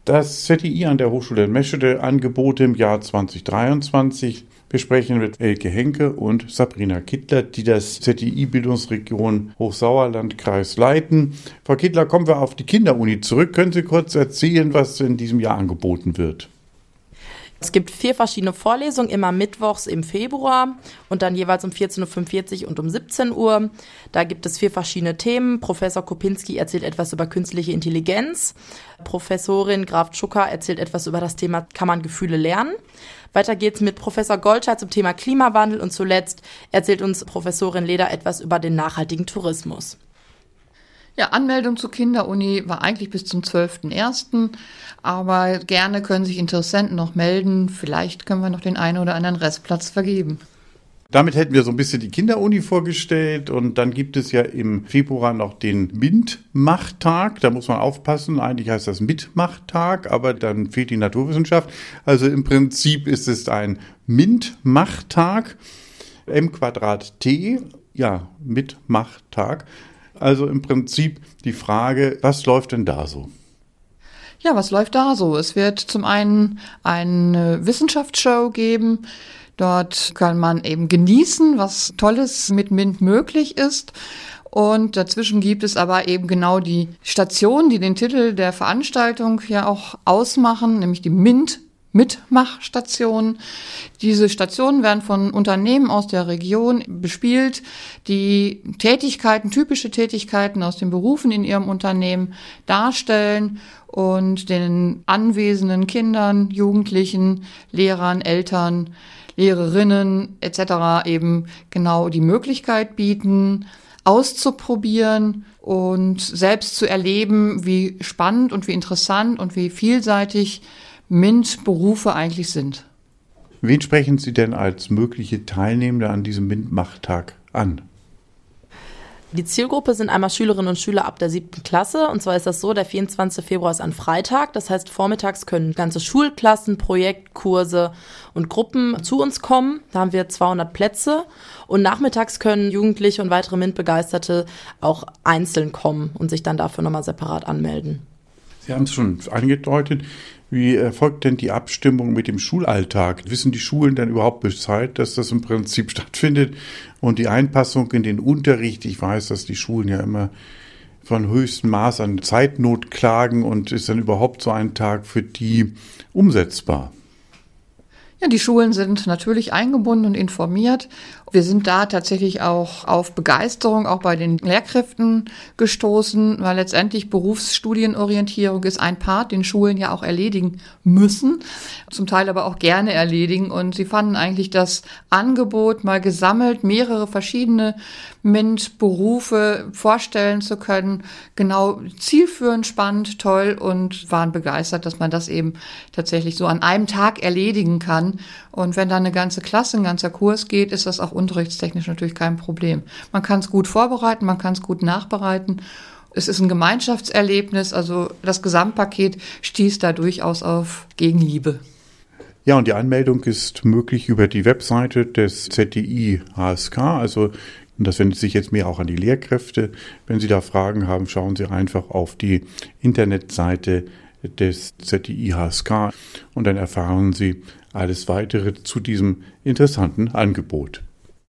Das ZTI an der Hochschule in Meschede, Angebote im Jahr 2023. Wir sprechen mit Elke Henke und Sabrina Kittler, die das ZTI Bildungsregion Hochsauerlandkreis leiten. Frau Kittler, kommen wir auf die Kinderuni zurück. Können Sie kurz erzählen, was in diesem Jahr angeboten wird? Es gibt 4 verschiedene Vorlesungen, immer mittwochs im Februar und dann jeweils um 14.45 Uhr und um 17 Uhr. Da gibt es 4 verschiedene Themen. Professor Kopinski erzählt etwas über künstliche Intelligenz. Professorin Graf-Tschucker erzählt etwas über das Thema Kann man Gefühle lernen? Weiter geht's mit Professor Goldscheit zum Thema Klimawandel und zuletzt erzählt uns Professorin Leder etwas über den nachhaltigen Tourismus. Ja, Anmeldung zur Kinderuni war eigentlich bis zum 12.01., aber gerne können sich Interessenten noch melden. Vielleicht können wir noch den einen oder anderen Restplatz vergeben. Damit hätten wir so ein bisschen die Kinderuni vorgestellt und dann gibt es ja im Februar noch den Mitmachtag. Da muss man aufpassen, eigentlich heißt das Mitmachtag, aber dann fehlt die Naturwissenschaft. Also im Prinzip ist es ein Mitmachtag, M²T, ja, Mitmachtag. Also im Prinzip die Frage, was läuft denn da so? Ja, was läuft da so? Es wird zum einen eine Wissenschaftsshow geben. Dort kann man eben genießen, was Tolles mit MINT möglich ist. Und dazwischen gibt es aber eben genau die Stationen, die den Titel der Veranstaltung ja auch ausmachen, nämlich die Mitmachstationen. Diese Stationen werden von Unternehmen aus der Region bespielt, die typische Tätigkeiten aus den Berufen in ihrem Unternehmen darstellen und den anwesenden Kindern, Jugendlichen, Lehrern, Eltern, Lehrerinnen etc. eben genau die Möglichkeit bieten, auszuprobieren und selbst zu erleben, wie spannend und wie interessant und wie vielseitig MINT-Berufe eigentlich sind. Wen sprechen Sie denn als mögliche Teilnehmende an diesem MINT-Machtag an? Die Zielgruppe sind einmal Schülerinnen und Schüler ab der 7. Klasse. Und zwar ist das so, der 24. Februar ist ein Freitag. Das heißt, vormittags können ganze Schulklassen, Projektkurse und Gruppen zu uns kommen. Da haben wir 200 Plätze. Und nachmittags können Jugendliche und weitere MINT-Begeisterte auch einzeln kommen und sich dann dafür nochmal separat anmelden. Sie haben es schon angedeutet. Wie erfolgt denn die Abstimmung mit dem Schulalltag? Wissen die Schulen denn überhaupt Bescheid, dass das im Prinzip stattfindet? Und die Einpassung in den Unterricht, ich weiß, dass die Schulen ja immer von höchstem Maß an Zeitnot klagen und ist dann überhaupt so ein Tag für die umsetzbar? Ja, die Schulen sind natürlich eingebunden und informiert. Wir sind da tatsächlich auch auf Begeisterung auch bei den Lehrkräften gestoßen, weil letztendlich Berufsstudienorientierung ist ein Part, den Schulen ja auch erledigen müssen, zum Teil aber auch gerne erledigen. Und sie fanden eigentlich das Angebot, mal gesammelt mehrere verschiedene MINT-Berufe vorstellen zu können, genau zielführend, spannend, toll und waren begeistert, dass man das eben tatsächlich so an einem Tag erledigen kann. Und wenn dann eine ganze Klasse, ein ganzer Kurs geht, ist das auch unterrichtstechnisch natürlich kein Problem. Man kann es gut vorbereiten, man kann es gut nachbereiten. Es ist ein Gemeinschaftserlebnis, also das Gesamtpaket stieß da durchaus auf Gegenliebe. Ja, und die Anmeldung ist möglich über die Webseite des ZTI HSK, also das wendet sich jetzt mehr auch an die Lehrkräfte. Wenn Sie da Fragen haben, schauen Sie einfach auf die Internetseite des ZTI HSK und dann erfahren Sie alles Weitere zu diesem interessanten Angebot.